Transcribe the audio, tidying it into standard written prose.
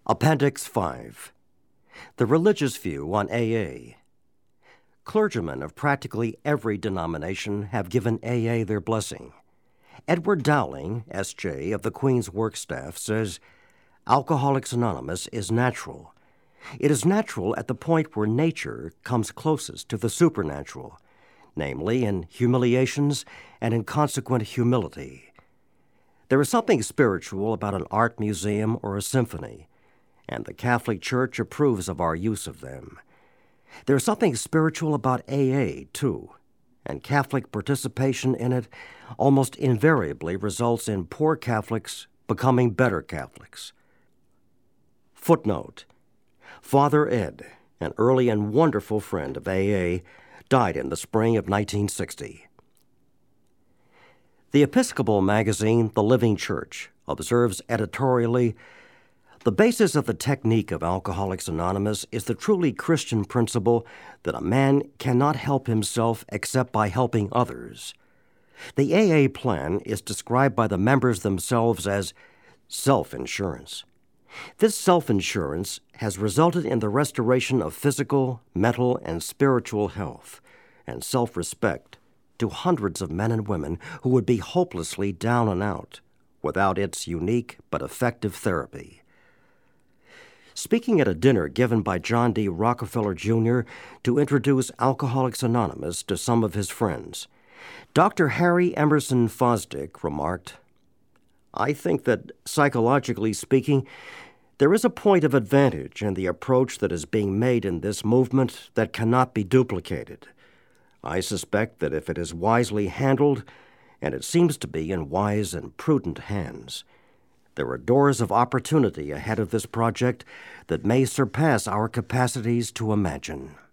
Appendix 5. The Religious View on AA. Clergymen of practically every denomination have given AA their blessing. Edward Dowling, S.J., of the Queen's Work Staff, says, Alcoholics Anonymous is natural. It is natural at the point where nature comes closest to the supernatural, namely in humiliations and in consequent humility. There is something spiritual about an art museum or a symphony, and the Catholic Church approves of our use of them. There is something spiritual about AA, too, and Catholic participation in it almost invariably results in poor Catholics becoming better Catholics. Footnote: Father Ed, an early and wonderful friend of AA, died in the spring of 1960. The Episcopal magazine The Living Church observes editorially, the basis of the technique of Alcoholics Anonymous is the truly Christian principle that a man cannot help himself except by helping others. The AA plan is described by the members themselves as self-insurance. This self-insurance has resulted in the restoration of physical, mental, and spiritual health and self-respect to hundreds of men and women who would be hopelessly down and out without its unique but effective therapy. Speaking at a dinner given by John D. Rockefeller, Jr. to introduce Alcoholics Anonymous to some of his friends, Dr. Harry Emerson Fosdick remarked, I think that, psychologically speaking, there is a point of advantage in the approach that is being made in this movement that cannot be duplicated. I suspect that if it is wisely handled, and it seems to be in wise and prudent hands, there are doors of opportunity ahead of this project that may surpass our capacities to imagine.